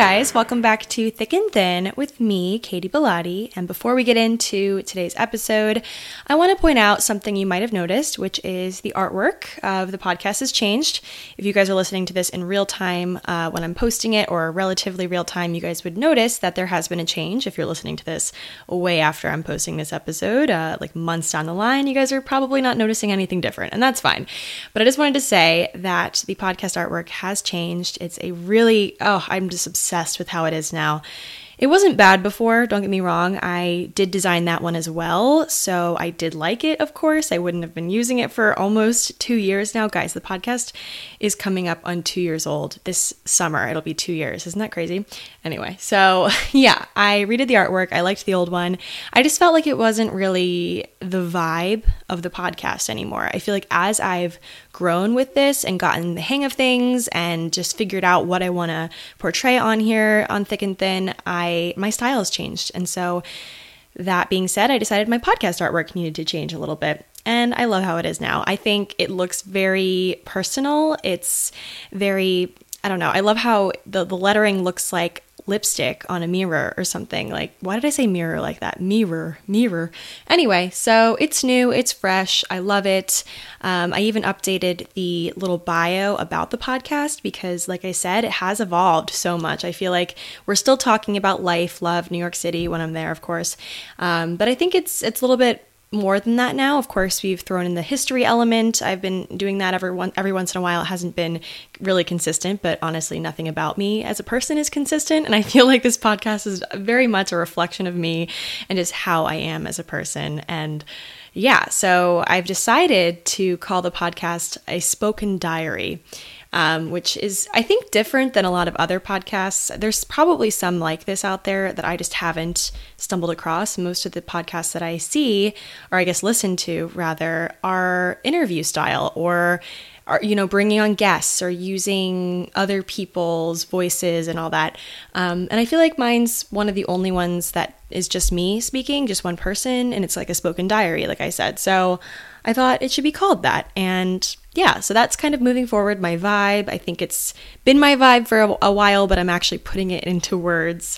guys, welcome back to Thick and Thin with me, Katie Bellotti. And before we get into today's episode, I want to point out something you might have noticed, which is the artwork of the podcast has changed. If you guys are listening to this in real time when I'm posting it, or relatively real time, you guys would notice that there has been a change. If you're listening to this way after I'm posting this episode, like months down the line, you guys are probably not noticing anything different, and that's fine. But I just wanted to say that the podcast artwork has changed. It's a really, I'm just obsessed with how it is now. It wasn't bad before, don't get me wrong. I did design that one as well, so I did like it, of course. I wouldn't have been using it for almost 2 years now. Guys, the podcast is coming up on 2 years old. This summer, it'll be 2 years. Isn't that crazy? Anyway, so yeah, I redid the artwork. I liked the old one. I just felt like it wasn't really the vibe of the podcast anymore. I feel like as I've grown with this and gotten the hang of things and just figured out what I want to portray on here on Thick and Thin, my style has changed. And so that being said, I decided my podcast artwork needed to change a little bit. And I love how it is now. I think it looks very personal. It's very, I don't know. I love how the lettering looks like lipstick on a mirror or something. Like, why did I say mirror like that? Mirror. Anyway, so it's new, it's fresh, I love it. I even updated the little bio about the podcast because, like I said, it has evolved so much. I feel like we're still talking about life, love, New York City when I'm there, of course. But I think it's a little bit more than that now. Of course, we've thrown in the history element. I've been doing that every once in a while. It hasn't been really consistent, but honestly, nothing about me as a person is consistent. And I feel like this podcast is very much a reflection of me and just how I am as a person. And yeah, so I've decided to call the podcast a spoken diary. Which is, I think, different than a lot of other podcasts. There's probably some like this out there that I just haven't stumbled across. Most of the podcasts that I see, or I guess listen to rather, are interview style or are, bringing on guests or using other people's voices and all that. And I feel like mine's one of the only ones that is just me speaking, just one person, and it's like a spoken diary, like I said. So I thought it should be called that. And yeah, so that's kind of moving forward my vibe. I think it's been my vibe for a while, but I'm actually putting it into words.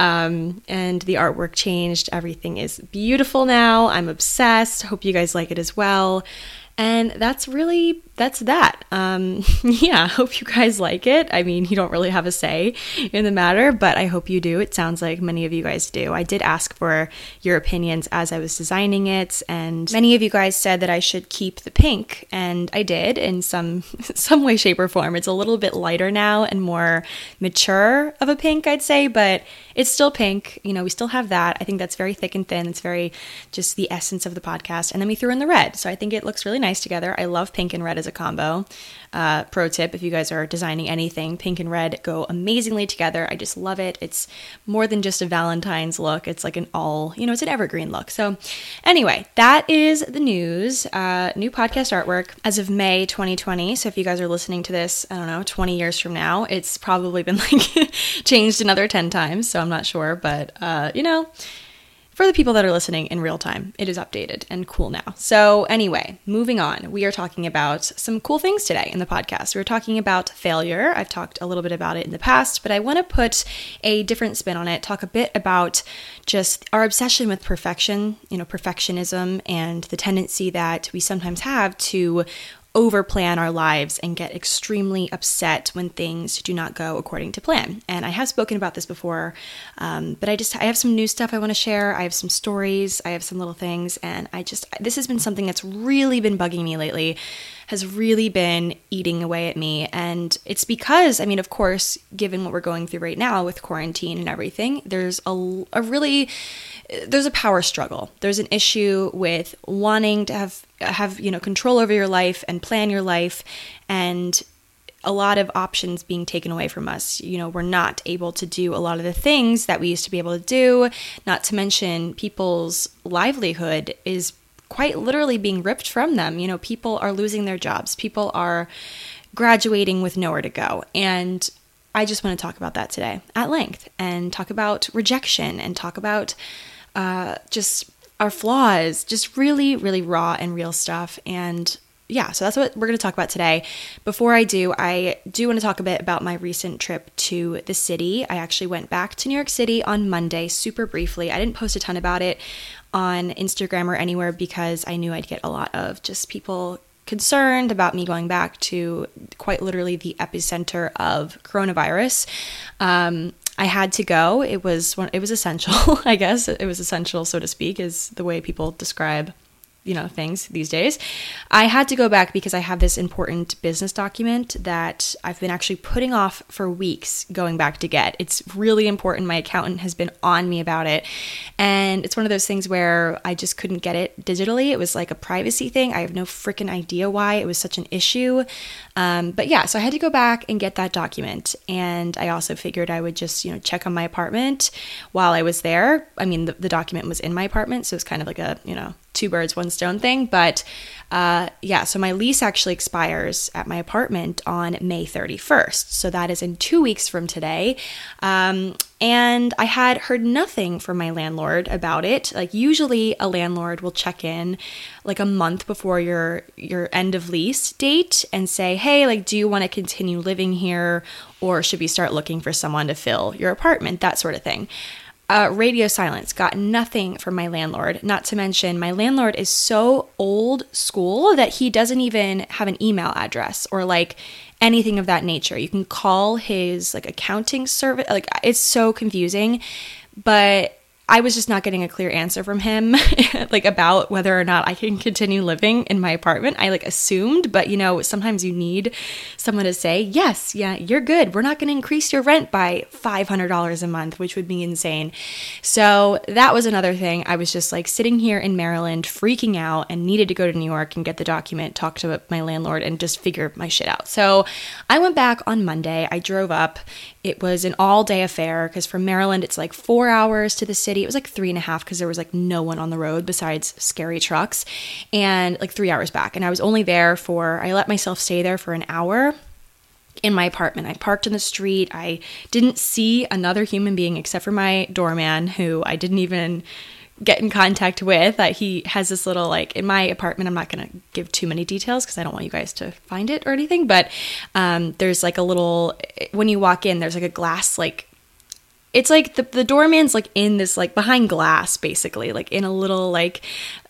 And the artwork changed. Everything is beautiful now. I'm obsessed. Hope you guys like it as well. And that's that. Yeah, hope you guys like it. I mean, you don't really have a say in the matter, but I hope you do. It sounds like many of you guys do. I did ask for your opinions as I was designing it, and many of you guys said that I should keep the pink, and I did in some way, shape, or form. It's a little bit lighter now and more mature of a pink, I'd say, but it's still pink. We still have that. I think that's very thick and thin. It's very just the essence of the podcast. And then we threw in the red. So I think it looks really nice together. I love pink and red as a combo. Pro tip, if you guys are designing anything, pink and red go amazingly together. I just love it. It's more than just a Valentine's look. It's like it's an evergreen look. So anyway, that is the news. New podcast artwork as of May 2020. So if you guys are listening to this, 20 years from now, it's probably been changed another 10 times. So I'm not sure, but for the people that are listening in real time, it is updated and cool now. So anyway, moving on, we are talking about some cool things today in the podcast. We're talking about failure. I've talked a little bit about it in the past, but I want to put a different spin on it, talk a bit about just our obsession with perfection, perfectionism, and the tendency that we sometimes have to overplan our lives and get extremely upset when things do not go according to plan. And I have spoken about this before, but I have some new stuff I want to share. I have some stories, I have some little things, and this has been something that's really been bugging me lately, has really been eating away at me. And it's because, of course, given what we're going through right now with quarantine and everything, there's a power struggle. There's an issue with wanting to have control over your life and plan your life, and a lot of options being taken away from us. We're not able to do a lot of the things that we used to be able to do, not to mention people's livelihood is quite literally being ripped from them. People are losing their jobs. People are graduating with nowhere to go. And I just want to talk about that today at length and talk about rejection and talk about just our flaws, just really, really raw and real stuff. And yeah, so that's what we're going to talk about today. Before I do want to talk a bit about my recent trip to the city. I actually went back to New York City on Monday, super briefly. I didn't post a ton about it on Instagram or anywhere because I knew I'd get a lot of just people concerned about me going back to quite literally the epicenter of coronavirus. I had to go. It was essential, I guess. It was essential, so to speak, is the way people describe things these days. I had to go back because I have this important business document that I've been actually putting off for weeks going back to get. It's really important. My accountant has been on me about it. And it's one of those things where I just couldn't get it digitally. It was like a privacy thing. I have no freaking idea why it was such an issue. But yeah, so I had to go back and get that document. And I also figured I would just, check on my apartment while I was there. I mean, the document was in my apartment, so it's kind of like a, two birds, one stone thing. But so my lease actually expires at my apartment on May 31st. So that is in 2 weeks from today. And I had heard nothing from my landlord about it. Like usually a landlord will check in like a month before your end of lease date and say, hey, like, do you want to continue living here or should we start looking for someone to fill your apartment? That sort of thing. Radio silence, got nothing from my landlord. Not to mention, my landlord is so old school that he doesn't even have an email address or like anything of that nature. You can call his like accounting service. Like it's so confusing, but I was just not getting a clear answer from him like about whether or not I can continue living in my apartment. I like assumed, but sometimes you need someone to say, yes, yeah, you're good. We're not going to increase your rent by $500 a month, which would be insane. So that was another thing. I was just like sitting here in Maryland freaking out and needed to go to New York and get the document, talk to my landlord and just figure my shit out. So I went back on Monday. I drove up. It was an all-day affair because from Maryland, it's like 4 hours to the city. It was like 3.5 because there was like no one on the road besides scary trucks, and like 3 hours back. And I was only there I let myself stay there for an hour in my apartment. I parked in the street. I didn't see another human being except for my doorman, who I didn't even get in contact with. He has this little, like, in my apartment, I'm not going to give too many details because I don't want you guys to find it or anything, but there's like a little, when you walk in, there's like a glass, like, it's like the doorman's like in this, like, behind glass, basically, like in a little like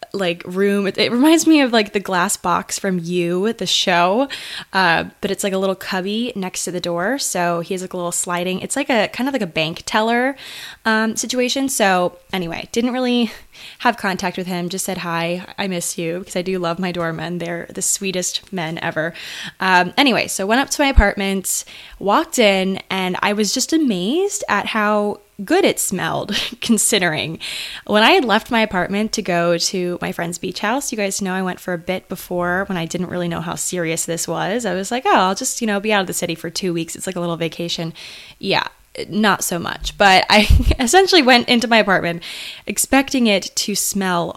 room. It reminds me of like the glass box from You, the show, but it's like a little cubby next to the door. So he has like a little sliding, it's like a kind of like a bank teller situation. So anyway, didn't really have contact with him, just said hi, I miss you, because I do love my doormen. They're the sweetest men ever. Anyway, so went up to my apartment, walked in, and I was just amazed at how good it smelled, considering when I had left my apartment to go to my friend's beach house. You guys know I went for a bit before when I didn't really know how serious this was. I was like, oh, I'll just, be out of the city for 2 weeks. It's like a little vacation. Yeah, not so much. But I essentially went into my apartment expecting it to smell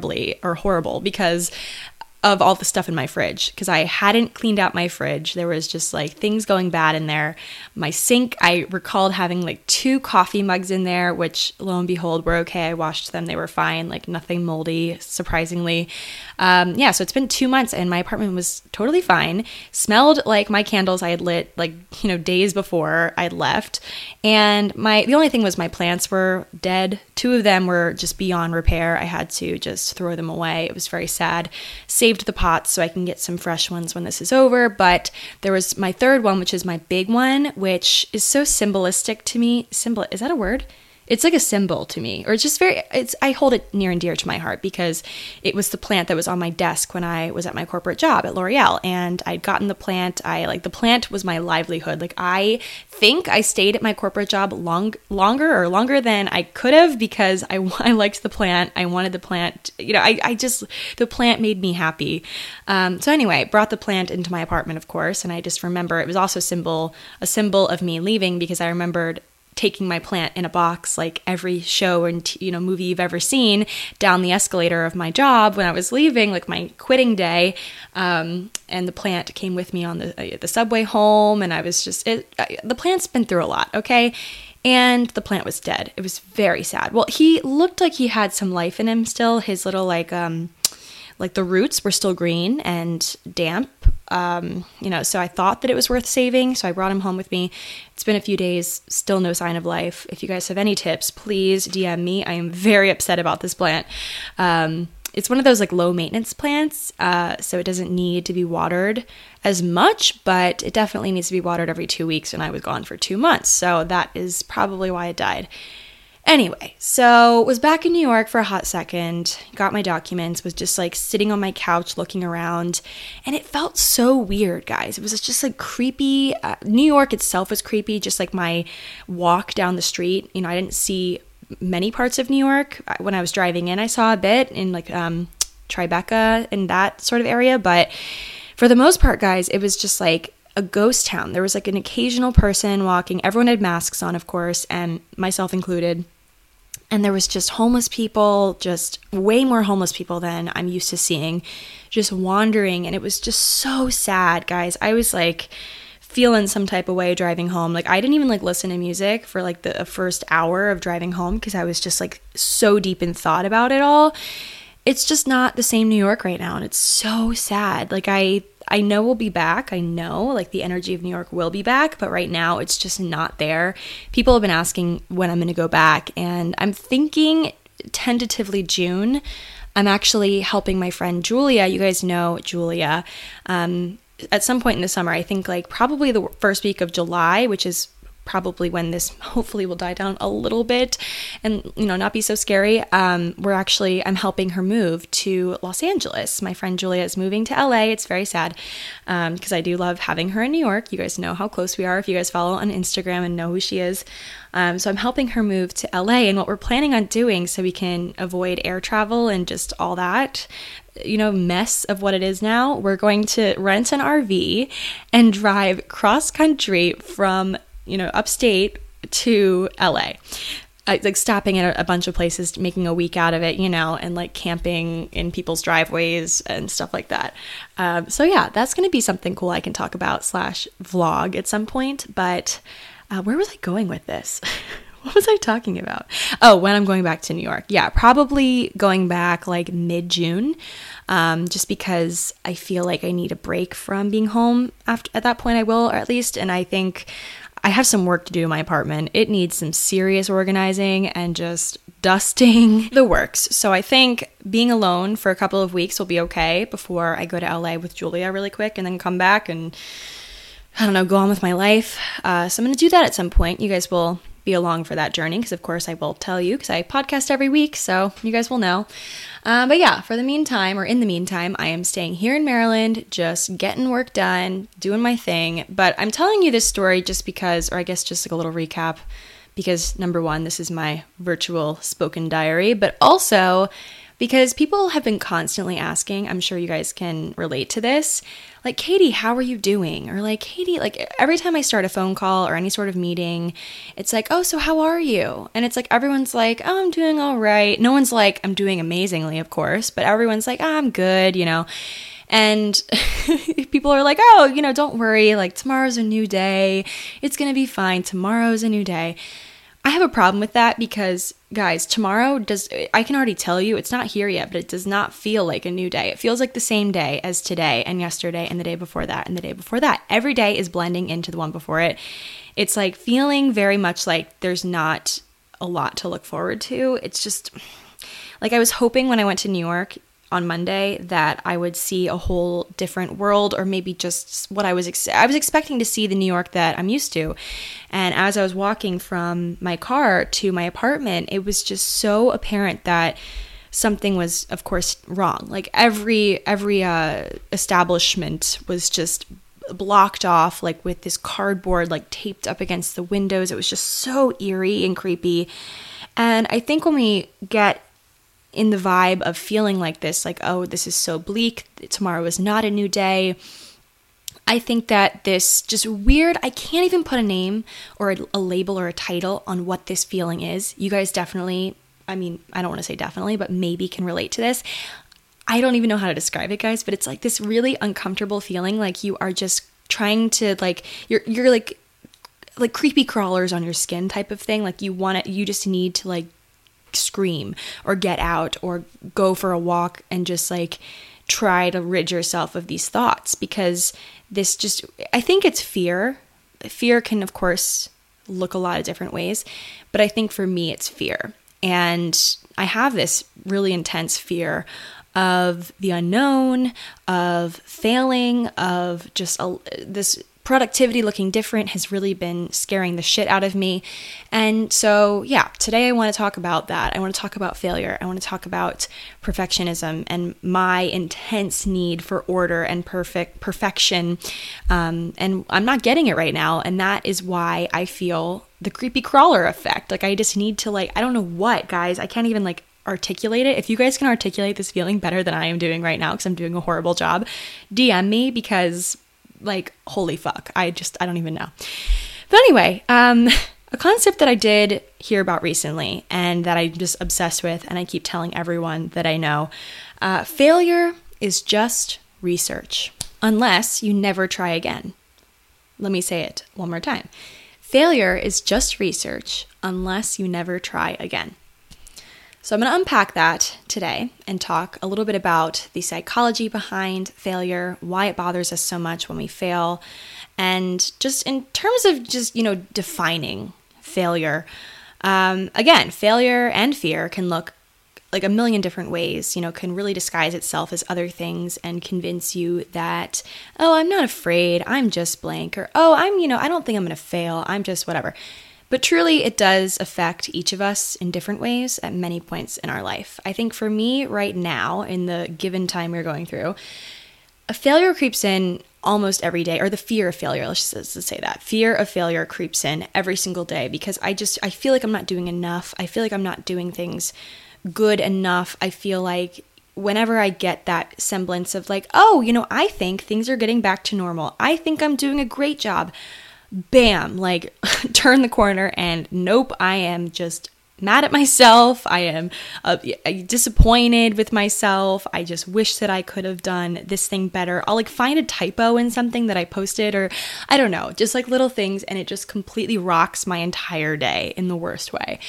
horrible because of all the stuff in my fridge, because I hadn't cleaned out my fridge. There was just like things going bad in there. My sink, I recalled having like 2 coffee mugs in there, which lo and behold were okay. I washed them. They were fine, like nothing moldy, surprisingly. So it's been 2 months and my apartment was totally fine. Smelled like my candles I had lit like, days before I'd left. And the only thing was my plants were dead. 2 of them were just beyond repair. I had to just throw them away. It was very sad. Saved the pots so I can get some fresh ones when this is over. But there was my third one, which is my big one, which is so symbolistic to me. Is that a word? It's like a symbol to me, or it's just I hold it near and dear to my heart because it was the plant that was on my desk when I was at my corporate job at L'Oreal, and I'd gotten the plant. The plant was my livelihood. Like, I think I stayed at my corporate job longer than I could have because I liked the plant. I wanted the plant. The plant made me happy. So anyway, brought the plant into my apartment, of course, and I just remember it was also a symbol of me leaving because I remembered taking my plant in a box, like every show and movie you've ever seen, down the escalator of my job when I was leaving, like my quitting day, and the plant came with me on the subway home, and I was just the plant's been through a lot, okay? And the plant was dead. It was very sad. Well, he looked like he had some life in him still. His little Like the roots were still green and damp, so I thought that it was worth saving. So I brought him home with me. It's been a few days, still no sign of life. If you guys have any tips, please DM me. I am very upset about this plant. It's one of those like low maintenance plants, so it doesn't need to be watered as much, but it definitely needs to be watered every 2 weeks, and I was gone for 2 months, so that is probably why it died. Anyway, so was back in New York for a hot second, got my documents, was just like sitting on my couch looking around, and it felt so weird, guys. It was just like creepy. New York itself was creepy, just like my walk down the street. I didn't see many parts of New York. When I was driving in, I saw a bit in like Tribeca and that sort of area, but for the most part, guys, it was just like a ghost town. There was like an occasional person walking. Everyone had masks on, of course, and myself included. And there was just homeless people, just way more homeless people than I'm used to seeing, just wandering. And it was just so sad, guys. I was like feeling some type of way driving home. Like I didn't even like listen to music for like the first hour of driving home because I was just like so deep in thought about it all. It's just not the same New York right now, and it's so sad. Like I know we'll be back. I know like the energy of New York will be back, but right now it's just not there. People have been asking when I'm going to go back, and I'm thinking tentatively June. I'm actually helping my friend Julia. You guys know Julia. At some point in the summer, I think like probably the first week of July, which is probably when this hopefully will die down a little bit and, not be so scary. I'm helping her move to Los Angeles. My friend Julia is moving to LA. It's very sad because I do love having her in New York. You guys know how close we are if you guys follow on Instagram and know who she is. So I'm helping her move to LA, and what we're planning on doing so we can avoid air travel and just all that, mess of what it is now, we're going to rent an RV and drive cross country from upstate to LA, like stopping at a bunch of places, making a week out of it, and like camping in people's driveways and stuff like that. So yeah, that's going to be something cool I can talk about / vlog at some point. But where was I going with this? What was I talking about? Oh, when I'm going back to New York. Yeah, probably going back like mid-June, just because I feel like I need a break from being home at that point. I will, or at least, and I think I have some work to do in my apartment. It needs some serious organizing and just dusting the works. So I think being alone for a couple of weeks will be okay before I go to LA with Julia really quick and then come back and, I don't know, go on with my life. So I'm going to do that at some point. You guys will be along for that journey because, of course, I will tell you because I podcast every week, so you guys will know. But yeah, in the meantime, I am staying here in Maryland, just getting work done, doing my thing. But I'm telling you this story just because, or I guess just like a little recap, because number one, this is my virtual spoken diary, but also because people have been constantly asking, I'm sure you guys can relate to this, like, Katie, how are you doing? Or like, Katie, like every time I start a phone call or any sort of meeting, it's like, oh, so how are you? And it's like, everyone's like, oh, I'm doing all right. No one's like, I'm doing amazingly, of course, but everyone's like, oh, I'm good, And people are like, oh, don't worry, like tomorrow's a new day. It's going to be fine. Tomorrow's a new day. I have a problem with that because, guys, I can already tell you it's not here yet, but it does not feel like a new day. It feels like the same day as today and yesterday and the day before that and the day before that. Every day is blending into the one before it. It's like feeling very much like there's not a lot to look forward to. It's just like I was hoping when I went to New York on Monday that I would see a whole different world, or maybe just what I was expecting to see the New York that I'm used to. And as I was walking from my car to my apartment, it was just so apparent that something was, of course, wrong. Like every establishment was just blocked off, like with this cardboard like taped up against the windows. It was just so eerie and creepy. And I think when we get in the vibe of feeling like this, like, oh, this is so bleak, tomorrow is not a new day, I think that this just weird, I can't even put a name or a label or a title on what this feeling is. You guys definitely, I don't want to say definitely, but maybe can relate to this. I don't even know how to describe it, guys, but it's like this really uncomfortable feeling, like you are just trying to, like, you're like creepy crawlers on your skin type of thing. Like you just need to like scream or get out or go for a walk and just like try to rid yourself of these thoughts, because I think it's fear. Fear can, of course, look a lot of different ways, but I think for me, it's fear. And I have this really intense fear of the unknown, of failing, of just this productivity looking different has really been scaring the shit out of me. And so, yeah, today I want to talk about that. I want to talk about failure. I want to talk about perfectionism and my intense need for order and perfection. And I'm not getting it right now. And that is why I feel the creepy crawler effect. Like I just need to I don't know what, guys. I can't even articulate it. If you guys can articulate this feeling better than I am doing right now, because I'm doing a horrible job, DM me, because holy fuck, I don't even know. But anyway, a concept that I did hear about recently and that I'm just obsessed with, and I keep telling everyone that I know, failure is just research, unless you never try again. Let me say it one more time. Failure is just research, unless you never try again. So I'm going to unpack that today and talk a little bit about the psychology behind failure, why it bothers us so much when we fail, and just in terms of defining failure. Again, failure and fear can look like a million different ways, can really disguise itself as other things and convince you that, oh, I'm not afraid, I'm just blank, or, oh, I don't think I'm going to fail, I'm just whatever. But truly, it does affect each of us in different ways at many points in our life. I think for me right now, in the given time we're going through, a failure creeps in almost every day, or the fear of failure, let's just say that. Fear of failure creeps in every single day because I feel like I'm not doing enough. I feel like I'm not doing things good enough. I feel like whenever I get that semblance of I think things are getting back to normal. I think I'm doing a great job. Bam, turn the corner and nope, I am just mad at myself. I am disappointed with myself. I just wish that I could have done this thing better. I'll find a typo in something that I posted, or I don't know, just little things, and it just completely rocks my entire day in the worst way.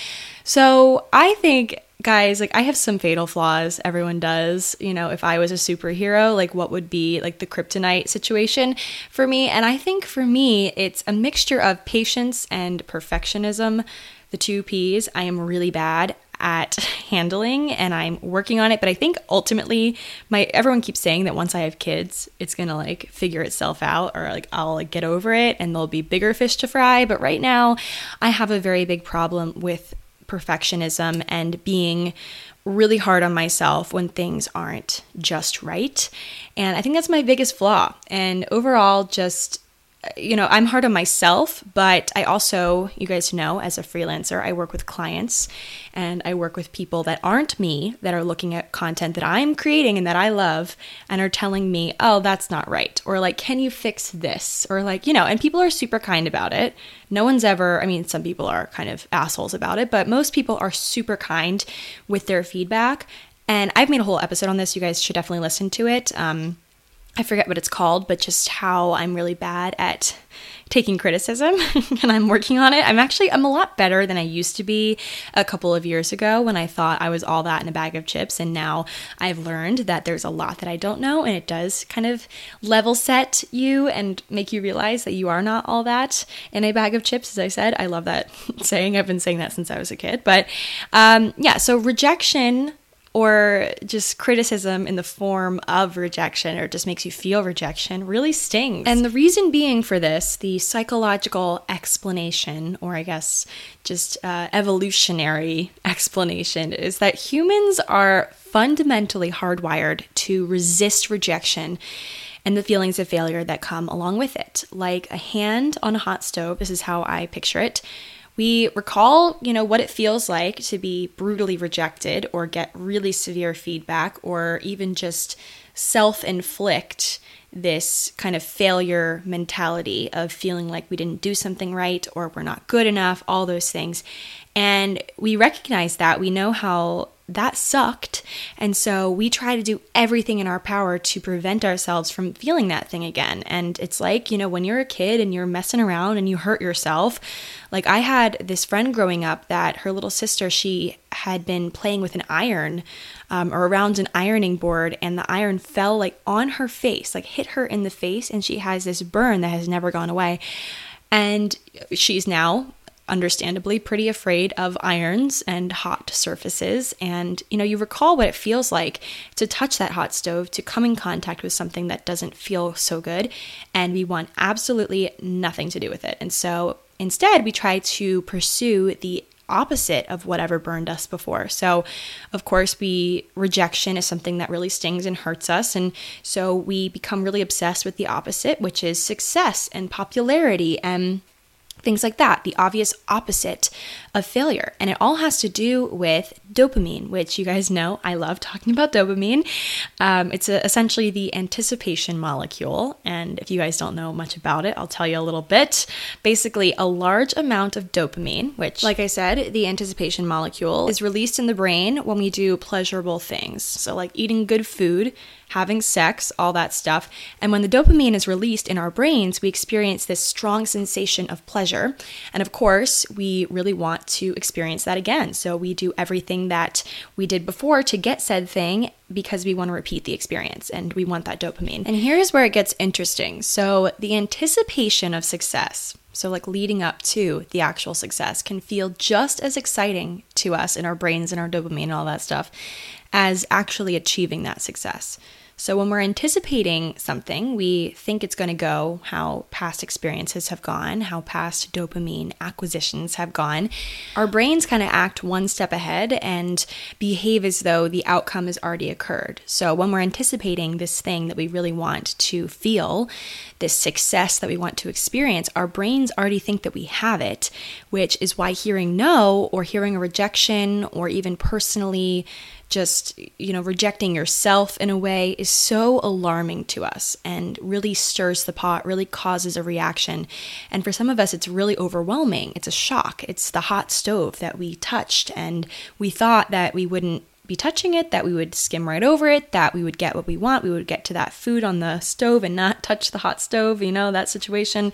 So I think, guys, I have some fatal flaws. Everyone does. If I was a superhero, what would be the kryptonite situation for me? And I think for me, it's a mixture of patience and perfectionism. The two P's I am really bad at handling, and I'm working on it. But I think ultimately, everyone keeps saying that once I have kids, it's gonna figure itself out, or I'll get over it and there'll be bigger fish to fry. But right now, I have a very big problem with perfectionism and being really hard on myself when things aren't just right. And I think that's my biggest flaw. And overall, just, I'm hard on myself, but I also, you guys know, as a freelancer, I work with clients and I work with people that aren't me, that are looking at content that I'm creating and that I love and are telling me, oh, that's not right. Or can you fix this? Or and people are super kind about it. No one's ever, some people are kind of assholes about it, but most people are super kind with their feedback. And I've made a whole episode on this. You guys should definitely listen to it. I forget what it's called, but just how I'm really bad at taking criticism and I'm working on it. I'm a lot better than I used to be a couple of years ago when I thought I was all that in a bag of chips. And now I've learned that there's a lot that I don't know, and it does kind of level set you and make you realize that you are not all that in a bag of chips. As I said, I love that saying. I've been saying that since I was a kid. But so rejection, or just criticism in the form of rejection, or just makes you feel rejection, really stings. And the reason being for this, the psychological explanation, or I guess just evolutionary explanation, is that humans are fundamentally hardwired to resist rejection and the feelings of failure that come along with it. Like a hand on a hot stove, this is how I picture it. We recall, what it feels like to be brutally rejected or get really severe feedback, or even just self-inflict this kind of failure mentality of feeling like we didn't do something right or we're not good enough, all those things. And we recognize that, we know how that sucked. And so we try to do everything in our power to prevent ourselves from feeling that thing again. And it's when you're a kid and you're messing around and you hurt yourself. I had this friend growing up that her little sister, she had been playing with an iron or around an ironing board, and the iron fell like on her face, like hit her in the face, and she has this burn that has never gone away. And she's now understandably pretty afraid of irons and hot surfaces. And, you recall what it feels like to touch that hot stove, to come in contact with something that doesn't feel so good. And we want absolutely nothing to do with it. And so instead, we try to pursue the opposite of whatever burned us before. So, of course, rejection is something that really stings and hurts us. And so we become really obsessed with the opposite, which is success and popularity and things like that, the obvious opposite of failure. And it all has to do with dopamine, which you guys know I love talking about dopamine. It's essentially the anticipation molecule. And if you guys don't know much about it, I'll tell you a little bit. Basically, a large amount of dopamine, which, like I said, the anticipation molecule is released in the brain when we do pleasurable things. So like eating good food, having sex, all that stuff. And when the dopamine is released in our brains, we experience this strong sensation of pleasure. And of course, we really want to experience that again. So we do everything that we did before to get said thing because we want to repeat the experience and we want that dopamine. And here's where it gets interesting. So the anticipation of success, so like leading up to the actual success, can feel just as exciting to us in our brains and our dopamine and all that stuff as actually achieving that success. So when we're anticipating something, we think it's going to go how past experiences have gone, how past dopamine acquisitions have gone. Our brains kind of act one step ahead and behave as though the outcome has already occurred. So when we're anticipating this thing that we really want to feel, this success that we want to experience, our brains already think that we have it, which is why hearing no or hearing a rejection or even personally just, rejecting yourself in a way is so alarming to us and really stirs the pot, really causes a reaction. And for some of us, it's really overwhelming. It's a shock. It's the hot stove that we touched and we thought that we wouldn't be touching it, that we would skim right over it, that we would get what we want, we would get to that food on the stove and not touch the hot stove, that situation.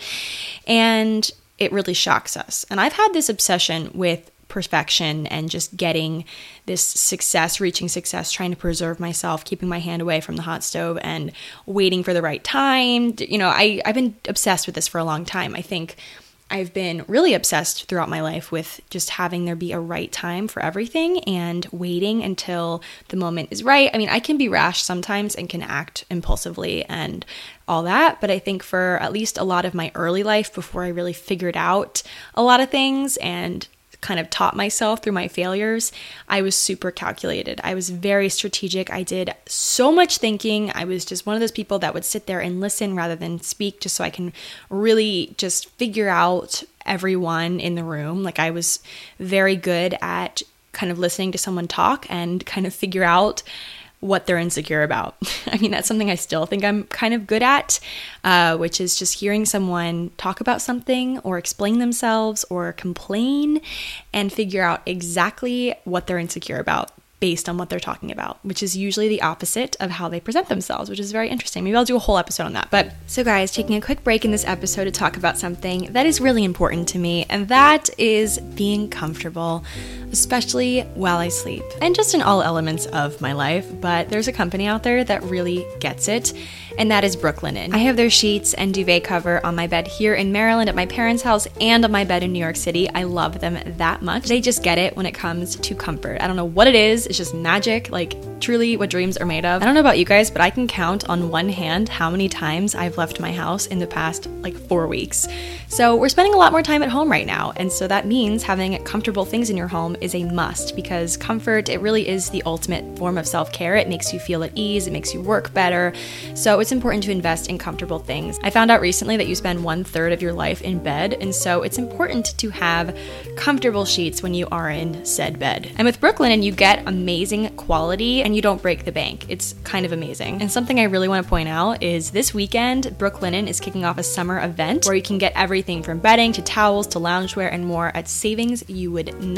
And it really shocks us. And I've had this obsession with perfection and just getting this success, reaching success, trying to preserve myself, keeping my hand away from the hot stove and waiting for the right time. I've been obsessed with this for a long time. I think I've been really obsessed throughout my life with just having there be a right time for everything and waiting until the moment is right. I mean, I can be rash sometimes and can act impulsively and all that, but I think for at least a lot of my early life, before I really figured out a lot of things and kind of taught myself through my failures, I was super calculated. I was very strategic. I did so much thinking. I was just one of those people that would sit there and listen rather than speak, just so I can really just figure out everyone in the room. Like I was very good at kind of listening to someone talk and kind of figure out what they're insecure about. I mean, that's something I still think I'm kind of good at, which is just hearing someone talk about something or explain themselves or complain and figure out exactly what they're insecure about based on what they're talking about, which is usually the opposite of how they present themselves, which is very interesting. Maybe I'll do a whole episode on that. But so guys, taking a quick break in this episode to talk about something that is really important to me, and that is being comfortable, especially while I sleep and just in all elements of my life. But there's a company out there that really gets it, and that is Brooklinen. I have their sheets and duvet cover on my bed here in Maryland at my parents' house and on my bed in New York City. I love them that much. They just get it when it comes to comfort. I don't know what it is. It's just magic, like truly what dreams are made of. I don't know about you guys, but I can count on one hand how many times I've left my house in the past 4 weeks. So we're spending a lot more time at home right now. And so that means having comfortable things in your home is a must, because comfort, it really is the ultimate form of self-care. It makes you feel at ease. It makes you work better. So it's important to invest in comfortable things. I found out recently that you spend 1/3 of your life in bed. And so it's important to have comfortable sheets when you are in said bed. And with Brooklinen, you get amazing quality and you don't break the bank. It's kind of amazing. And something I really want to point out is this weekend, Brooklinen is kicking off a summer event where you can get everything from bedding to towels to loungewear and more at savings you would not believe.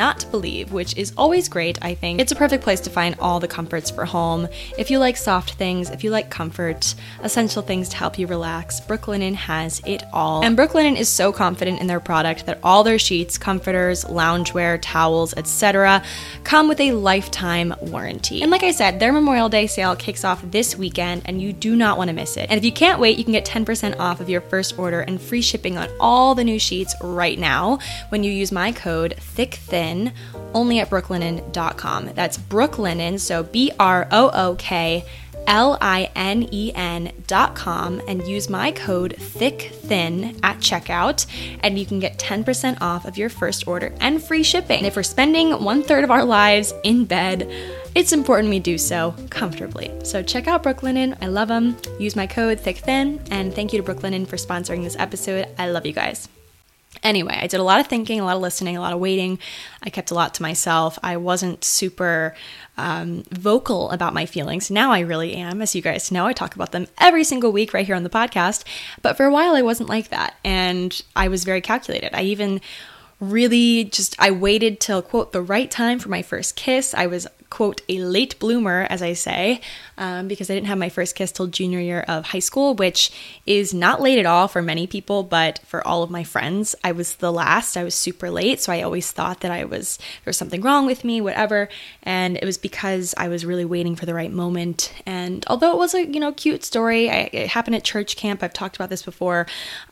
leave, which is always great, I think. It's a perfect place to find all the comforts for home. If you like soft things, if you like comfort, essential things to help you relax, Brooklinen has it all. And Brooklinen is so confident in their product that all their sheets, comforters, loungewear, towels, etc. come with a lifetime warranty. And like I said, their Memorial Day sale kicks off this weekend and you do not want to miss it. And if you can't wait, you can get 10% off of your first order and free shipping on all the new sheets right now when you use my code THICKTHIN only at brooklinen.com. That's Brooklinen, so BROOKLINEN.com, and use my code THICKTHIN at checkout, and you can get 10% off of your first order and free shipping. And if we're spending 1/3 of our lives in bed, it's important we do so comfortably. So check out Brooklinen. I love them. Use my code THICKTHIN, and thank you to Brooklinen for sponsoring this episode. I love you guys. Anyway, I did a lot of thinking, a lot of listening, a lot of waiting. I kept a lot to myself. I wasn't super vocal about my feelings. Now I really am. As you guys know, I talk about them every single week right here on the podcast. But for a while, I wasn't like that. And I was very calculated. I even I waited till, quote, the right time for my first kiss. I was, quote, a late bloomer, as I say, because I didn't have my first kiss till junior year of high school, which is not late at all for many people, but for all of my friends, I was the last. I was super late, so I always thought that there was something wrong with me, whatever, and it was because I was really waiting for the right moment. And although it was a, cute story, it happened at church camp, I've talked about this before,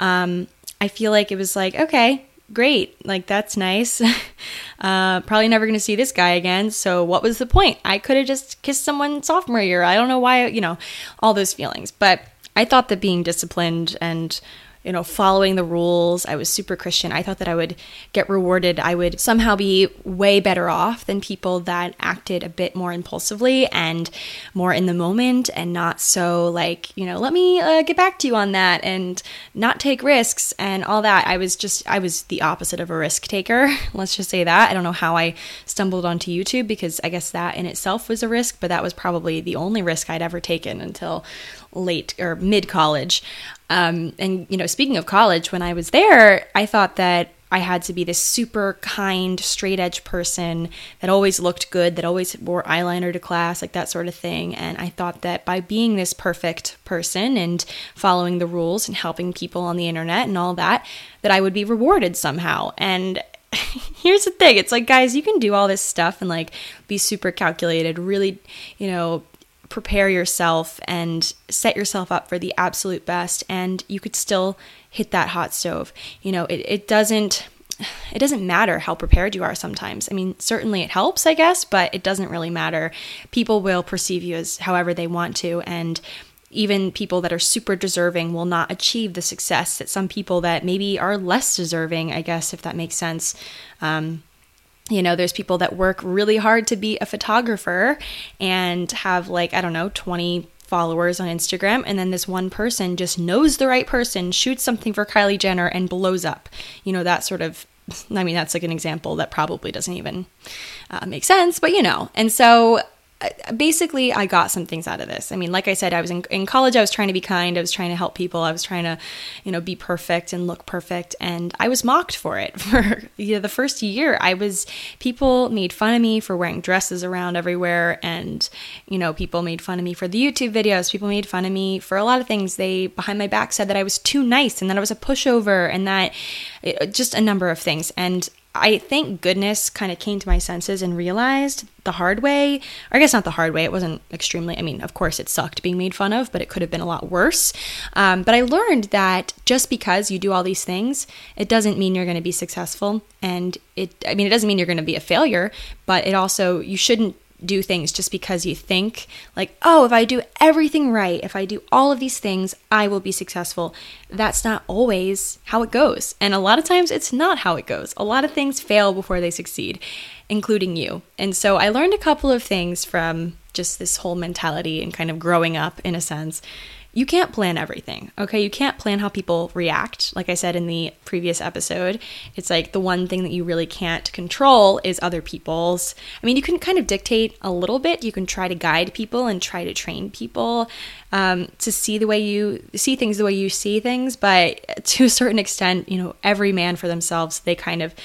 I feel like it was like, okay, great, like that's nice. Probably never going to see this guy again. So what was the point? I could have just kissed someone sophomore year. I don't know why, all those feelings. But I thought that being disciplined and following the rules, I was super Christian. I thought that I would get rewarded. I would somehow be way better off than people that acted a bit more impulsively and more in the moment and not so let me get back to you on that and not take risks and all that. I was the opposite of a risk taker. Let's just say that. I don't know how I stumbled onto YouTube, because I guess that in itself was a risk, but that was probably the only risk I'd ever taken until late or mid-college. And speaking of college, when I was there, I thought that I had to be this super kind, straight edge person that always looked good, that always wore eyeliner to class, like that sort of thing. And I thought that by being this perfect person and following the rules and helping people on the internet and all that I would be rewarded somehow. And here's the thing. It's like, guys, you can do all this stuff and be super calculated, really, prepare yourself and set yourself up for the absolute best, and you could still hit that hot stove. It doesn't matter how prepared you are sometimes. I mean, certainly it helps, I guess, but it doesn't really matter. People will perceive you as however they want to, and even people that are super deserving will not achieve the success that some people that maybe are less deserving, I guess, if that makes sense. There's people that work really hard to be a photographer and have 20 followers on Instagram, and then this one person just knows the right person, shoots something for Kylie Jenner and blows up. That sort of, that's an example that probably doesn't even make sense, but and so basically I got some things out of this. I mean, like I said, I was in college, I was trying to be kind, I was trying to help people, I was trying to, be perfect and look perfect, and I was mocked for it. For the first year, people made fun of me for wearing dresses around everywhere, and, people made fun of me for the YouTube videos, people made fun of me for a lot of things. They, behind my back, said that I was too nice, and that I was a pushover, and that, just a number of things, and I thank goodness kind of came to my senses and realized the hard way, or I guess not the hard way, it wasn't extremely, of course it sucked being made fun of, but it could have been a lot worse. But I learned that just because you do all these things, it doesn't mean you're going to be successful. And it doesn't mean you're going to be a failure, but you shouldn't do things just because you think if I do everything right, if I do all of these things, I will be successful. That's not always how it goes. And a lot of times it's not how it goes. A lot of things fail before they succeed, including you. And so I learned a couple of things from just this whole mentality and kind of growing up, in a sense. You can't plan everything, okay? You can't plan how people react. Like I said in the previous episode, it's the one thing that you really can't control is other people's. You can kind of dictate a little bit. You can try to guide people and try to train people to see things the way you see things. But to a certain extent, every man for themselves, they kind of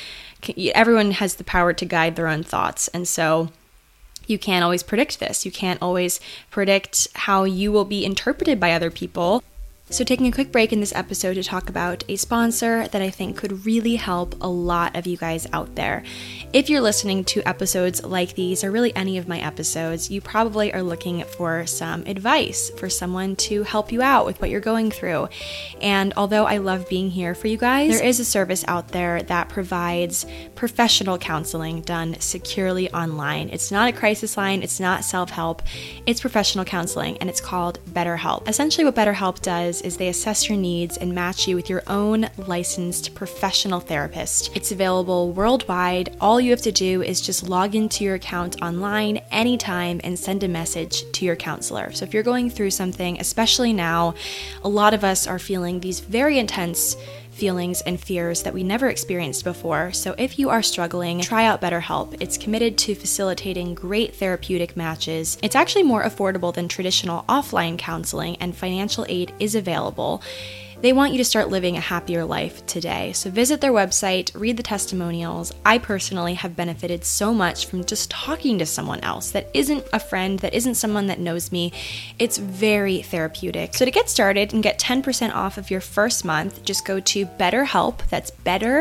everyone has the power to guide their own thoughts. And so you can't always predict this. You can't always predict how you will be interpreted by other people. So taking a quick break in this episode to talk about a sponsor that I think could really help a lot of you guys out there. If you're listening to episodes like these, or really any of my episodes, you probably are looking for some advice, for someone to help you out with what you're going through. And although I love being here for you guys, there is a service out there that provides professional counseling done securely online. It's not a crisis line, it's not self-help, it's professional counseling, and it's called BetterHelp. Essentially what BetterHelp does is they assess your needs and match you with your own licensed professional therapist. It's available worldwide. All you have to do is just log into your account online anytime and send a message to your counselor. So if you're going through something, especially now, a lot of us are feeling these very intense feelings and fears that we never experienced before. So if you are struggling, try out BetterHelp. It's committed to facilitating great therapeutic matches. It's actually more affordable than traditional offline counseling, and financial aid is available. They want you to start living a happier life today. So visit their website, read the testimonials. I personally have benefited so much from just talking to someone else that isn't a friend, that isn't someone that knows me. It's very therapeutic. So to get started and get 10% off of your first month, just go to BetterHelp. That's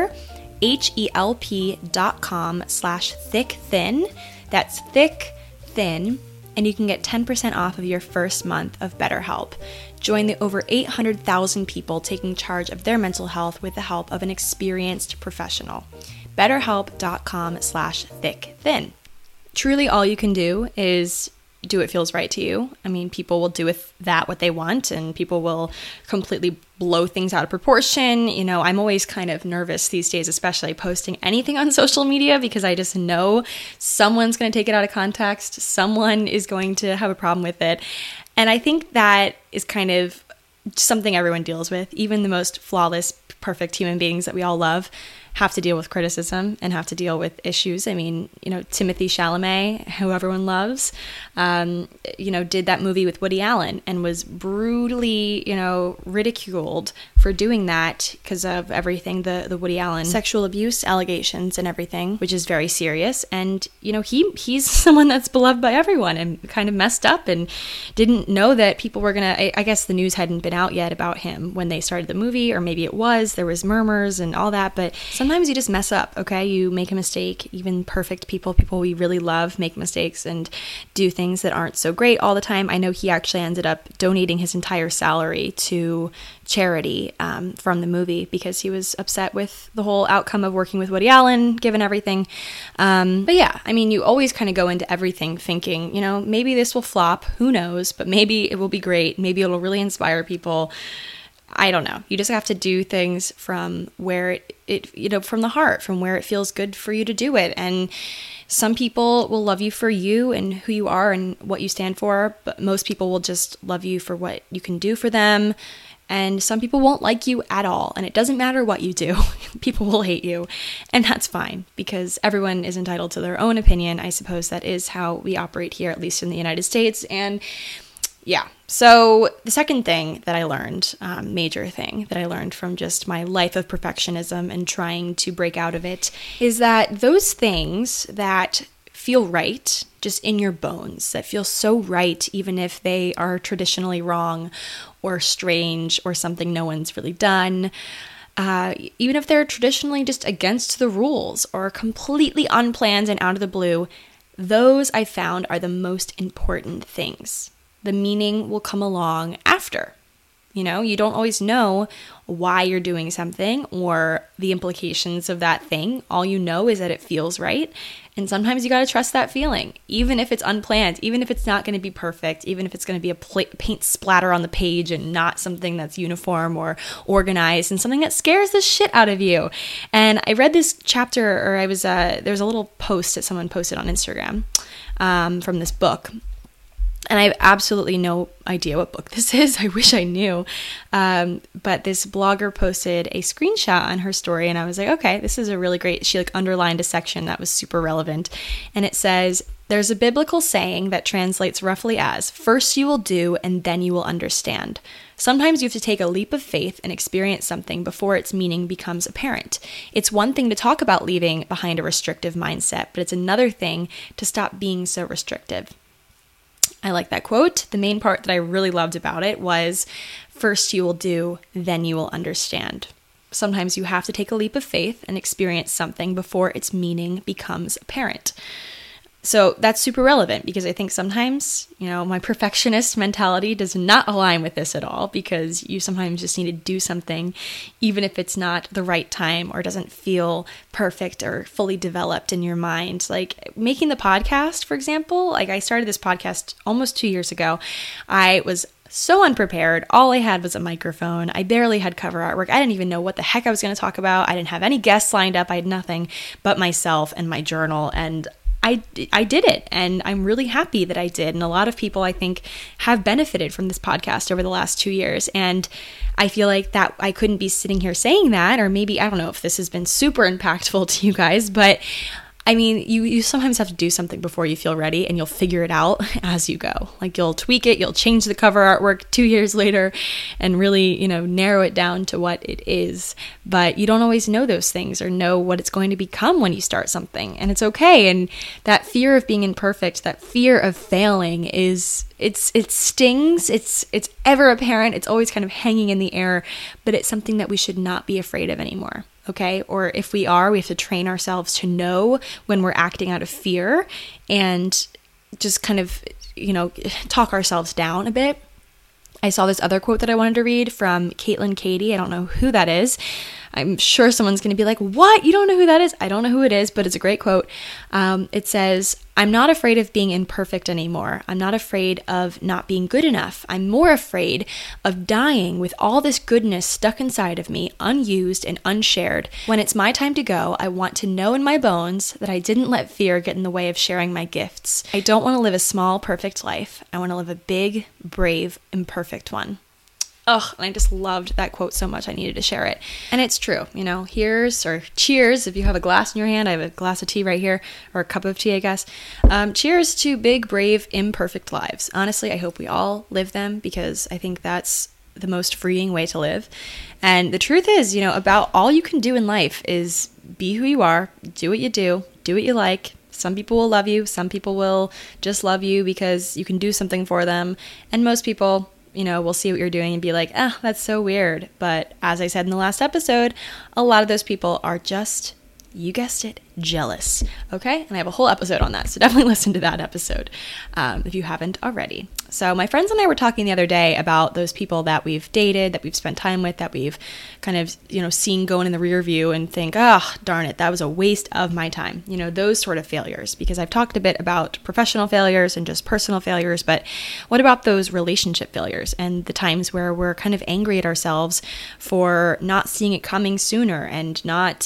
BetterHelp.com/thickthin. That's thick, thin. And you can get 10% off of your first month of BetterHelp. Join the over 800,000 people taking charge of their mental health with the help of an experienced professional. BetterHelp.com/thickthin. Truly all you can do is do what feels right to you. I mean, people will do with that what they want, and people will completely blow things out of proportion. You know, I'm always kind of nervous these days, especially posting anything on social media, because I just know someone's going to take it out of context. Someone is going to have a problem with it. And I think that is kind of something everyone deals with. Even the most flawless, perfect human beings that we all love have to deal with criticism and have to deal with issues. I mean, you know, Timothée Chalamet, who everyone loves, did that movie with Woody Allen and was brutally, ridiculed for doing that because of everything, the Woody Allen sexual abuse allegations and everything, which is very serious. And, he's someone that's beloved by everyone and kind of messed up and didn't know that people were going to, I guess the news hadn't been out yet about him when they started the movie, or maybe it was, there was murmurs and all that, but sometimes you just mess up, okay? You make a mistake. Even perfect people we really love, make mistakes and do things that aren't so great all the time. I know he actually ended up donating his entire salary to charity from the movie because he was upset with the whole outcome of working with Woody Allen, given everything. But yeah, I mean, you always kind of go into everything thinking, maybe this will flop, who knows, but maybe it will be great. Maybe it'll really inspire people. I don't know. You just have to do things from where it from the heart, from where it feels good for you to do it. And some people will love you for you and who you are and what you stand for, but most people will just love you for what you can do for them. And some people won't like you at all. And it doesn't matter what you do. People will hate you. And that's fine, because everyone is entitled to their own opinion. I suppose that is how we operate here, at least in the United States. And yeah. So the second thing that I learned, major thing that I learned from just my life of perfectionism and trying to break out of it, is that those things that feel right just in your bones, that feel so right even if they are traditionally wrong or strange or something no one's really done, even if they're traditionally just against the rules or completely unplanned and out of the blue, those I found are the most important things. The meaning will come along after. You don't always know why you're doing something or the implications of that thing. All you know is that it feels right. And sometimes you got to trust that feeling, even if it's unplanned, even if it's not going to be perfect, even if it's going to be a paint splatter on the page and not something that's uniform or organized and something that scares the shit out of you. And I read this chapter, or there was a little post that someone posted on Instagram from this book. And I have absolutely no idea what book this is. I wish I knew. But this blogger posted a screenshot on her story, and I was like, okay, this is a really great, she underlined a section that was super relevant. And it says, There's a biblical saying that translates roughly as, first you will do and then you will understand. Sometimes you have to take a leap of faith and experience something before its meaning becomes apparent. It's one thing to talk about leaving behind a restrictive mindset, but it's another thing to stop being so restrictive. I like that quote. The main part that I really loved about it was, first you will do, then you will understand. Sometimes you have to take a leap of faith and experience something before its meaning becomes apparent. So that's super relevant because I think sometimes, my perfectionist mentality does not align with this at all, because you sometimes just need to do something even if it's not the right time or doesn't feel perfect or fully developed in your mind. Like making the podcast, for example, like I started this podcast almost 2 years ago. I was so unprepared. All I had was a microphone. I barely had cover artwork. I didn't even know what the heck I was going to talk about. I didn't have any guests lined up. I had nothing but myself and my journal, and I did it, and I'm really happy that I did. And a lot of people, I think, have benefited from this podcast over the last 2 years. And I feel like that I couldn't be sitting here saying that, or maybe, I don't know if this has been super impactful to you guys, but I mean, you sometimes have to do something before you feel ready, and you'll figure it out as you go. Like you'll tweak it, you'll change the cover artwork 2 years later and really, narrow it down to what it is. But you don't always know those things or know what it's going to become when you start something, and it's okay. And that fear of being imperfect, that fear of failing it stings. It's ever apparent. It's always kind of hanging in the air, but it's something that we should not be afraid of anymore. Okay? Or if we are, we have to train ourselves to know when we're acting out of fear and just kind of, talk ourselves down a bit. I saw this other quote that I wanted to read from Caitlin Cady. I don't know who that is. I'm sure someone's going to be like, what? You don't know who that is? I don't know who it is, but it's a great quote. It says, I'm not afraid of being imperfect anymore. I'm not afraid of not being good enough. I'm more afraid of dying with all this goodness stuck inside of me, unused and unshared. When it's my time to go, I want to know in my bones that I didn't let fear get in the way of sharing my gifts. I don't want to live a small, perfect life. I want to live a big, brave, imperfect one. Oh, and I just loved that quote so much I needed to share it. And it's true, cheers if you have a glass in your hand. I have a glass of tea right here, or a cup of tea, I guess. Cheers to big, brave, imperfect lives. Honestly, I hope we all live them, because I think that's the most freeing way to live. And the truth is, about all you can do in life is be who you are, do what you like. Some people will love you. Some people will just love you because you can do something for them. And most people, we'll see what you're doing and be like, that's so weird. But as I said in the last episode, a lot of those people are just, you guessed it, jealous. Okay? And I have a whole episode on that, so definitely listen to that episode if you haven't already. So my friends and I were talking the other day about those people that we've dated, that we've spent time with, that we've kind of, seen going in the rear view and think, darn it, that was a waste of my time. Those sort of failures, because I've talked a bit about professional failures and just personal failures, but what about those relationship failures and the times where we're kind of angry at ourselves for not seeing it coming sooner and not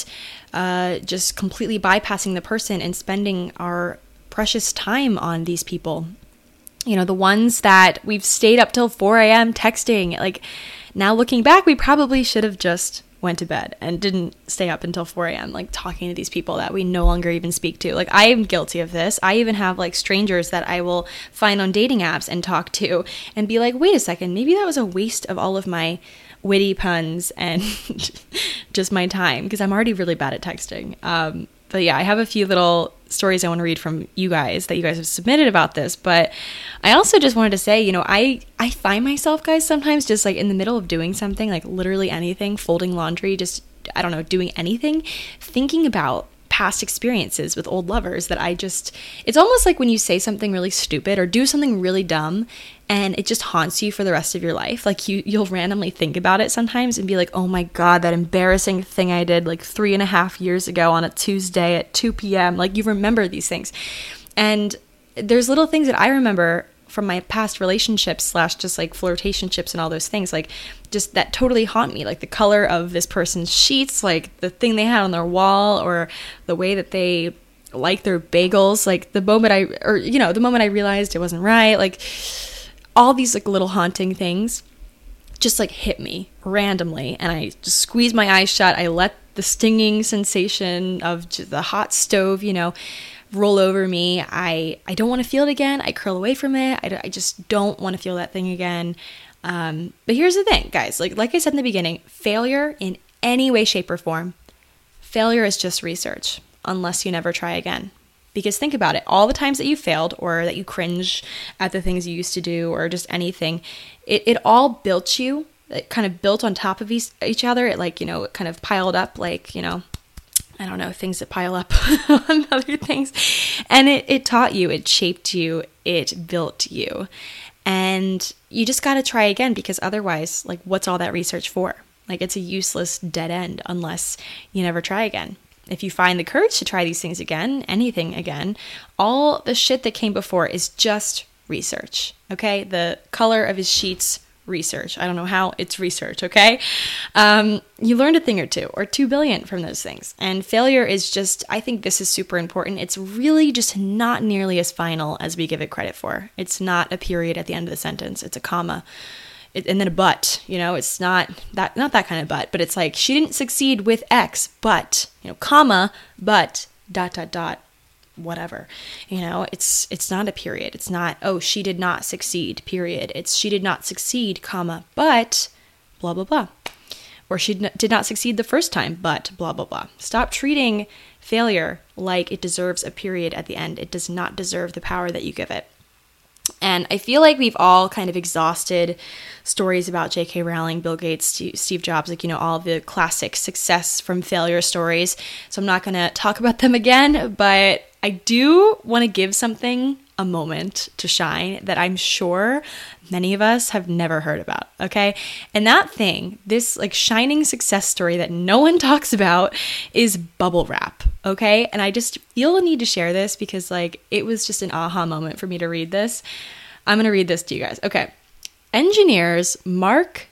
just completely bypassing the person and spending our precious time on these people? The ones that we've stayed up till 4 a.m. texting. Like, now looking back, we probably should have just went to bed and didn't stay up until 4 a.m. like talking to these people that we no longer even speak to. Like, I am guilty of this. I even have like strangers that I will find on dating apps and talk to and be like, wait a second, maybe that was a waste of all of my witty puns and just my time, because I'm already really bad at texting. But yeah, I have a few little stories I want to read from you guys that you guys have submitted about this. But I also just wanted to say, I find myself, guys, sometimes just like in the middle of doing something, like literally anything, folding laundry, just, I don't know, doing anything, thinking about past experiences with old lovers that it's almost like when you say something really stupid or do something really dumb and it just haunts you for the rest of your life. Like you'll randomly think about it sometimes and be like, oh my God, that embarrassing thing I did like 3.5 years ago on a Tuesday at 2 p.m. Like you remember these things. And there's little things that I remember from my past relationships / just like flirtationships and all those things, like just that totally haunt me, like the color of this person's sheets, like the thing they had on their wall, or the way that they like their bagels, like the moment I realized it wasn't right, like all these like little haunting things just like hit me randomly, and I just squeezed my eyes shut. I let the stinging sensation of the hot stove, roll over me. I don't want to feel it again. I curl away from it. I just don't want to feel that thing again. But here's the thing, guys. Like I said in the beginning, failure in any way, shape, or form, failure is just research, unless you never try again. Because think about it, all the times that you failed or that you cringe at the things you used to do or just anything, it all built you. It kind of built on top of each other. It it kind of piled up like, I don't know, things that pile up on other things. And it taught you, it shaped you, it built you. And you just got to try again, because otherwise, what's all that research for? It's a useless dead end unless you never try again. If you find the courage to try these things again, anything again, all the shit that came before is just research, okay? The color of his sheets, research. I don't know how, it's research, okay? You learned a thing or 2 billion from those things. And failure is just, I think this is super important. It's really just not nearly as final as we give it credit for. It's not a period at the end of the sentence. It's a comma. And then a but, it's not that kind of but it's like, she didn't succeed with X, but, comma, but, ... whatever, it's not a period. It's not, oh, she did not succeed, period. It's she did not succeed, comma, but, blah, blah, blah. Or she did not succeed the first time, but, blah, blah, blah. Stop treating failure like it deserves a period at the end. It does not deserve the power that you give it. And I feel like we've all kind of exhausted stories about J.K. Rowling, Bill Gates, Steve Jobs, all the classic success from failure stories. So I'm not going to talk about them again, but I do want to give something a moment to shine that I'm sure many of us have never heard about, okay? And that thing, this shining success story that no one talks about, is bubble wrap, okay? And I just feel the need to share this because it was just an aha moment for me to read this. I'm going to read this to you guys. Okay. Engineers Mark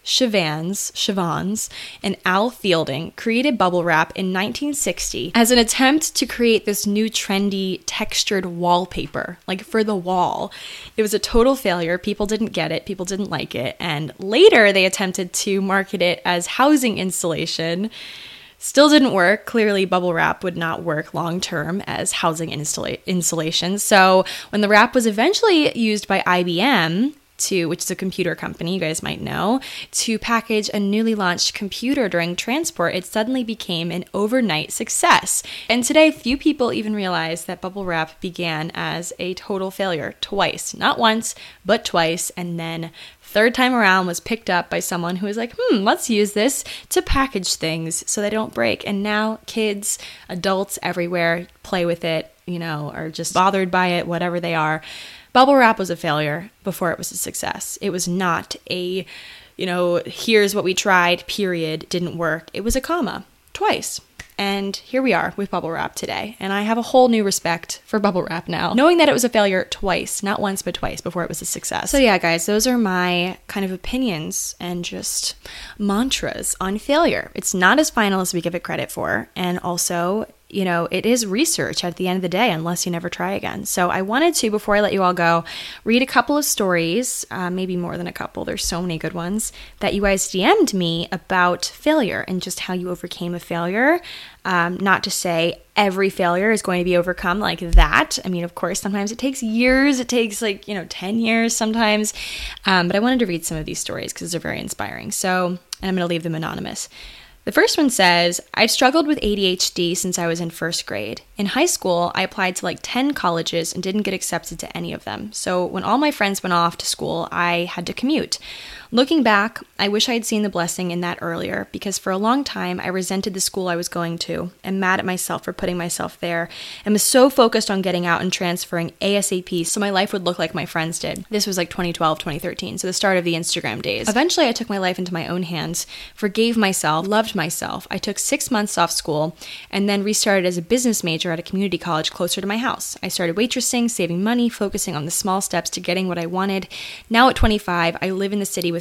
Chavans and Al Fielding created bubble wrap in 1960 as an attempt to create this new trendy textured wallpaper, for the wall. It was a total failure. People didn't get it. People didn't like it. And later they attempted to market it as housing insulation. Still didn't work. Clearly, bubble wrap would not work long term as housing insulation. So when the wrap was eventually used by IBM, which is a computer company, you guys might know, to package a newly launched computer during transport, it suddenly became an overnight success. And today, few people even realize that bubble wrap began as a total failure twice. Not once, but twice. And then third time around was picked up by someone who was like, let's use this to package things so they don't break. And now kids, adults everywhere play with it, are just bothered by it, whatever they are. Bubble wrap was a failure before it was a success. It was not a, here's what we tried, period, didn't work. It was a comma, twice. And here we are with bubble wrap today. And I have a whole new respect for bubble wrap now, knowing that it was a failure twice, not once, but twice before it was a success. So yeah, guys, those are my kind of opinions and just mantras on failure. It's not as final as we give it credit for. And also, it is research at the end of the day, unless you never try again. So I wanted to, before I let you all go, read a couple of stories, maybe more than a couple. There's so many good ones that you guys DM'd me about failure and just how you overcame a failure. Not to say every failure is going to be overcome like that. I mean, of course, sometimes it takes years. It takes 10 years sometimes. But I wanted to read some of these stories because they're very inspiring. So, and I'm going to leave them anonymous. The first one says, I've struggled with ADHD since I was in first grade. In high school, I applied to 10 colleges and didn't get accepted to any of them. So when all my friends went off to school, I had to commute. Looking back, I wish I had seen the blessing in that earlier, because for a long time, I resented the school I was going to and mad at myself for putting myself there and was so focused on getting out and transferring ASAP so my life would look like my friends did. This was 2012, 2013, so the start of the Instagram days. Eventually, I took my life into my own hands, forgave myself, loved myself. I took 6 months off school and then restarted as a business major at a community college closer to my house. I started waitressing, saving money, focusing on the small steps to getting what I wanted. Now at 25, I live in the city with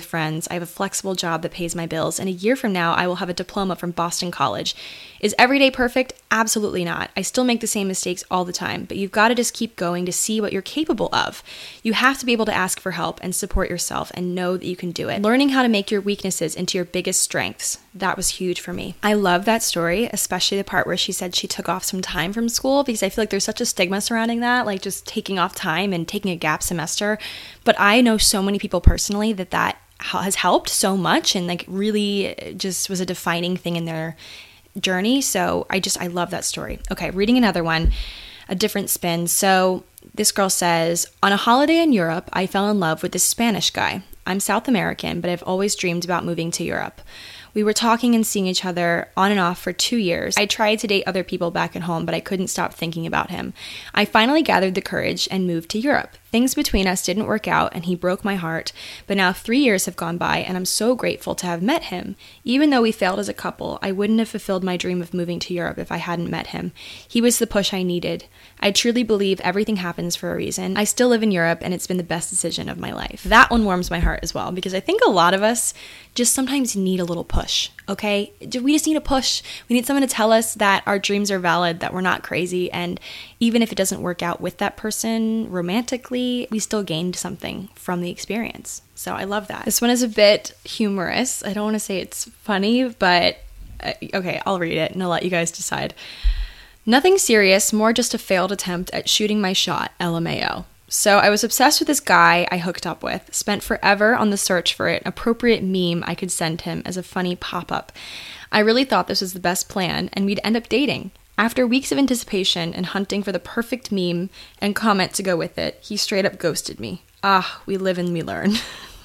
with friends. I have a flexible job that pays my bills. And a year from now, I will have a diploma from Boston College. Is every day perfect? Absolutely not. I still make the same mistakes all the time, but you've got to just keep going to see what you're capable of. You have to be able to ask for help and support yourself and know that you can do it. Learning how to make your weaknesses into your biggest strengths. That was huge for me. I love that story, especially the part where she said she took off some time from school, because I feel like there's such a stigma surrounding that, like just taking off time and taking a gap semester. But I know so many people personally that has helped so much and like really just was a defining thing in their journey. So I love that story. Okay, reading another one, a different spin. So this girl says, on a holiday in Europe, I fell in love with this Spanish guy. I'm South American, but I've always dreamed about moving to Europe. We were talking and seeing each other on and off for 2 years. I tried to date other people back at home, but I couldn't stop thinking about him. I finally gathered the courage and moved to Europe. Things between us didn't work out and he broke my heart, but now 3 years have gone by and I'm so grateful to have met him. Even though we failed as a couple, I wouldn't have fulfilled my dream of moving to Europe if I hadn't met him. He was the push I needed. I truly believe everything happens for a reason. I still live in Europe and it's been the best decision of my life. That one warms my heart as well, because I think a lot of us just sometimes need a little push, okay? We just need a push. We need someone to tell us that our dreams are valid, that we're not crazy, and even if it doesn't work out with that person romantically, we still gained something from the experience. So I love that. This one is a bit humorous. I don't want to say it's funny, but okay, I'll read it and I'll let you guys decide. Nothing serious, more just a failed attempt at shooting my shot, LMAO. So I was obsessed with this guy I hooked up with, spent forever on the search for an appropriate meme I could send him as a funny pop-up. I really thought this was the best plan and we'd end up dating. After weeks of anticipation and hunting for the perfect meme and comment to go with it, he straight up ghosted me. We live and we learn.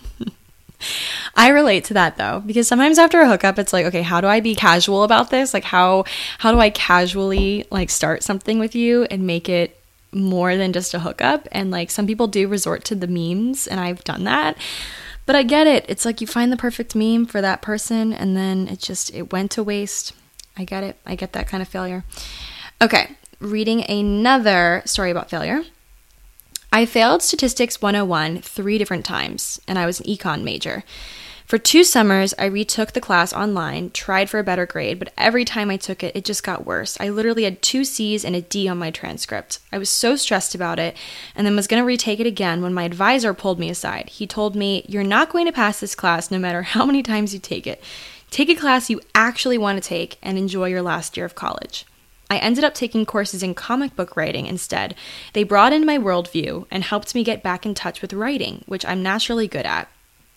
I relate to that though, because sometimes after a hookup, it's like, okay, how do I be casual about this? Like how do I casually like start something with you and make it more than just a hookup? And like some people do resort to the memes and I've done that, but I get it. It's like you find the perfect meme for that person and then it went to waste. I get it. I get that kind of failure. Okay, reading another story about failure. I failed Statistics 101 3 different times, and I was an econ major. For 2 summers, I retook the class online, tried for a better grade, but every time I took it, it just got worse. I literally had 2 C's and a D on my transcript. I was so stressed about it, and then was going to retake it again when my advisor pulled me aside. He told me, "You're not going to pass this class no matter how many times you take it. Take a class you actually want to take and enjoy your last year of college." I ended up taking courses in comic book writing instead. They broadened my worldview and helped me get back in touch with writing, which I'm naturally good at.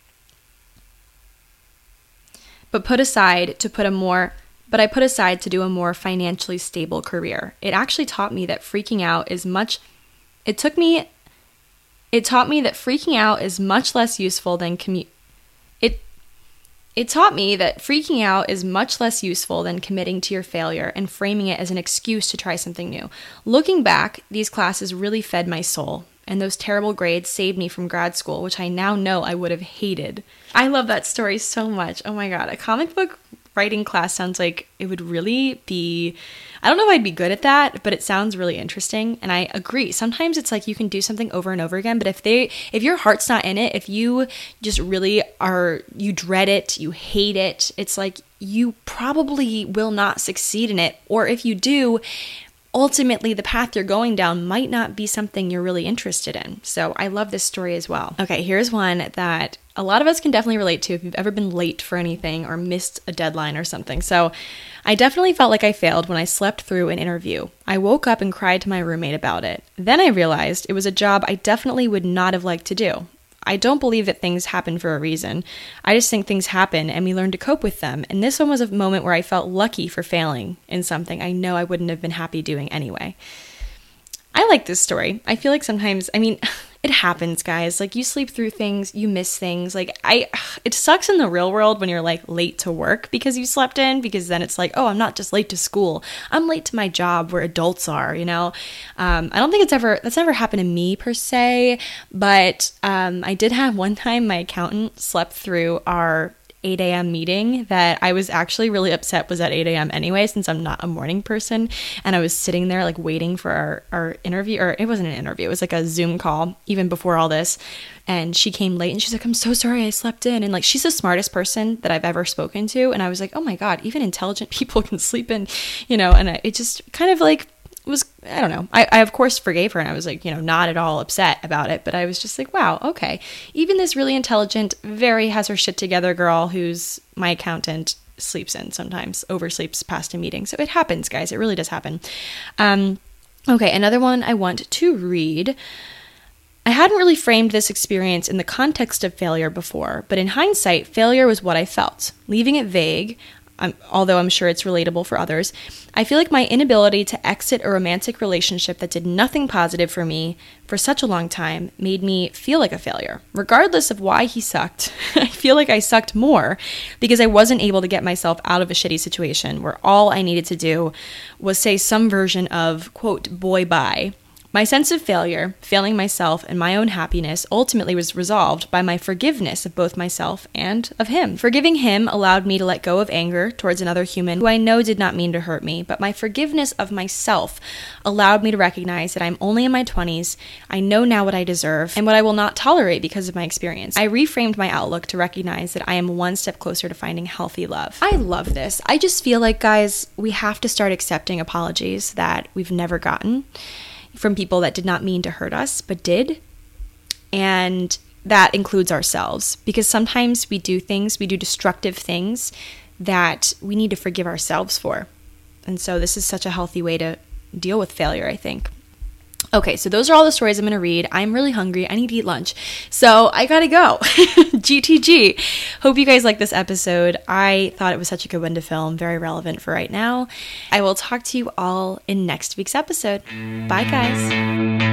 But I put aside to do a more financially stable career. It actually taught me that freaking out is much less useful than It taught me that freaking out is much less useful than committing to your failure and framing it as an excuse to try something new. Looking back, these classes really fed my soul, and those terrible grades saved me from grad school, which I now know I would have hated. I love that story so much. Oh my god, a comic book writing class sounds like it would really be... I don't know if I'd be good at that, but it sounds really interesting, and I agree. Sometimes it's like you can do something over and over again, but if your heart's not in it, if you just really you dread it, you hate it, it's like you probably will not succeed in it, or if you do, ultimately the path you're going down might not be something you're really interested in. So I love this story as well. Okay, here's one that a lot of us can definitely relate to if you've ever been late for anything or missed a deadline or something. So I definitely felt like I failed when I slept through an interview. I woke up and cried to my roommate about it. Then I realized it was a job I definitely would not have liked to do. I don't believe that things happen for a reason. I just think things happen and we learn to cope with them. And this one was a moment where I felt lucky for failing in something I know I wouldn't have been happy doing anyway. I like this story. I feel like sometimes, it happens, guys. Like, you sleep through things, you miss things. Like, it sucks in the real world when you're, like, late to work because you slept in, because then it's like, oh, I'm not just late to school. I'm late to my job where adults are, you know? I don't think that's never happened to me, per se, but I did have one time my accountant slept through our 8 a.m. meeting that I was actually really upset was at 8 a.m. anyway, since I'm not a morning person. And I was sitting there like waiting for our interview, or it wasn't an interview, it was like a Zoom call even before all this. And she came late and she's like, I'm so sorry I slept in. And like, she's the smartest person that I've ever spoken to. And I was like, oh my God, even intelligent people can sleep in, and it just kind of like was, I don't know. I of course forgave her, and I was like, not at all upset about it, but I was just like, wow, okay. Even this really intelligent, very has her shit together girl who's my accountant sleeps in sometimes, oversleeps past a meeting. So it happens, guys. It really does happen. Okay, another one I want to read. I hadn't really framed this experience in the context of failure before, but in hindsight, failure was what I felt. Leaving it vague, although I'm sure it's relatable for others, I feel like my inability to exit a romantic relationship that did nothing positive for me for such a long time made me feel like a failure. Regardless of why he sucked, I feel like I sucked more because I wasn't able to get myself out of a shitty situation where all I needed to do was say some version of, quote, boy bye. My sense of failure, failing myself and my own happiness ultimately was resolved by my forgiveness of both myself and of him. Forgiving him allowed me to let go of anger towards another human who I know did not mean to hurt me, but my forgiveness of myself allowed me to recognize that I'm only in my 20s, I know now what I deserve, and what I will not tolerate because of my experience. I reframed my outlook to recognize that I am one step closer to finding healthy love. I love this. I just feel like, guys, we have to start accepting apologies that we've never gotten from people that did not mean to hurt us, but did. And that includes ourselves, because sometimes we do destructive things that we need to forgive ourselves for. And so this is such a healthy way to deal with failure, I think. Okay, so those are all the stories I'm going to read. I'm really hungry. I need to eat lunch. So I gotta go. GTG. Hope you guys like this episode. I thought it was such a good one to film. Very relevant for right now. I will talk to you all in next week's episode. Bye, guys.